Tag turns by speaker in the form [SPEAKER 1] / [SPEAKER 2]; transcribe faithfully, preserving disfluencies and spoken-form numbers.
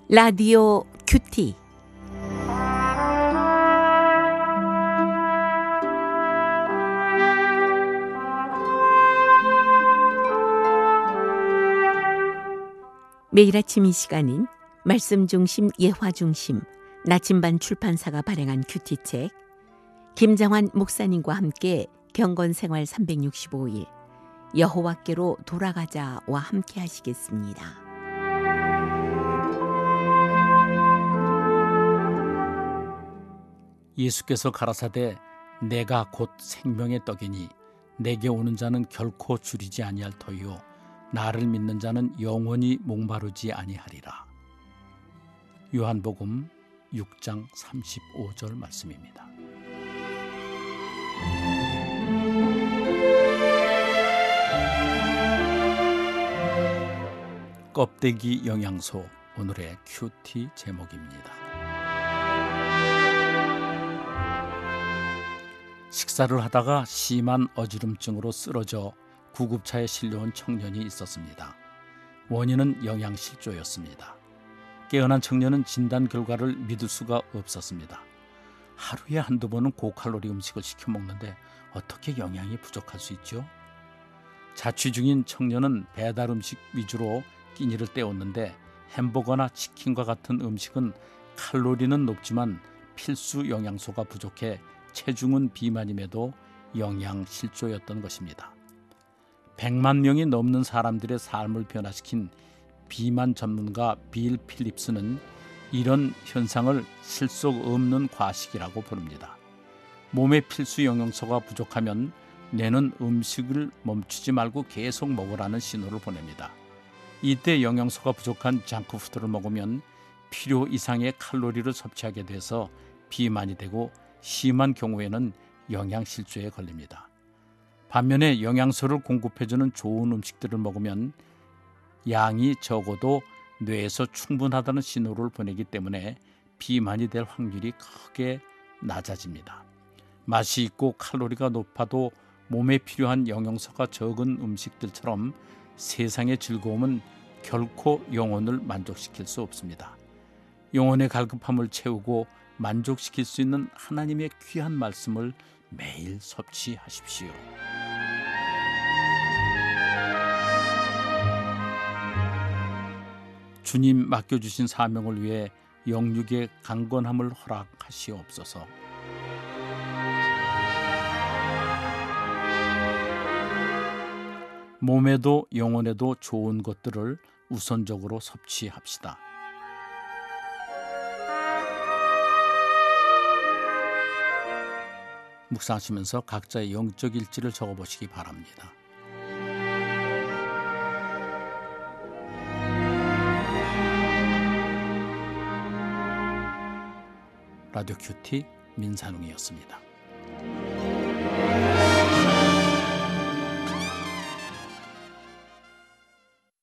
[SPEAKER 1] 라디오 큐티. 매일 아침 이 시간은 말씀 중심, 예화 중심, 나침반 출판사가 발행한 큐티책, 김정환 목사님과 함께 경건생활 삼백육십오 일 여호와께로 돌아가자와 함께 하시겠습니다.
[SPEAKER 2] 예수께서 가라사대 내가 곧 생명의 떡이니 내게 오는 자는 결코 줄이지 아니할 터이요 나를 믿는 자는 영원히 목마르지 아니하리라. 요한복음 육 장 삼십오 절 말씀입니다. 껍데기 영양소, 오늘의 큐티 제목입니다. 식사를 하다가 심한 어지럼증으로 쓰러져 구급차에 실려온 청년이 있었습니다. 원인은 영양실조였습니다. 깨어난 청년은 진단 결과를 믿을 수가 없었습니다. 하루에 한두 번은 고칼로리 음식을 시켜 먹는데 어떻게 영양이 부족할 수 있죠? 자취 중인 청년은 배달 음식 위주로 끼니를 때웠는데 햄버거나 치킨과 같은 음식은 칼로리는 높지만 필수 영양소가 부족해 체중은 비만임에도 영양실조였던 것입니다. 백만 명이 넘는 사람들의 삶을 변화시킨 비만 전문가 빌 필립스는 이런 현상을 실속 없는 과식이라고 부릅니다. 몸에 필수 영양소가 부족하면 뇌는 음식을 멈추지 말고 계속 먹으라는 신호를 보냅니다. 이때 영양소가 부족한 장크푸드를 먹으면 필요 이상의 칼로리를 섭취하게 돼서 비만이 되고 심한 경우에는 영양실조에 걸립니다. 반면에 영양소를 공급해주는 좋은 음식들을 먹으면 양이 적어도 뇌에서 충분하다는 신호를 보내기 때문에 비만이 될 확률이 크게 낮아집니다. 맛이 있고 칼로리가 높아도 몸에 필요한 영양소가 적은 음식들처럼 세상의 즐거움은 결코 영혼을 만족시킬 수 없습니다. 영혼의 갈급함을 채우고 만족시킬 수 있는 하나님의 귀한 말씀을 매일 섭취하십시오. 주님 맡겨주신 사명을 위해 영육의 강건함을 허락하시옵소서. 몸에도 영혼에도 좋은 것들을 우선적으로 섭취합시다. 묵상하시면서 각자의 영적 일지를 적어보시기 바랍니다. 라디오 큐티 민산웅이었습니다.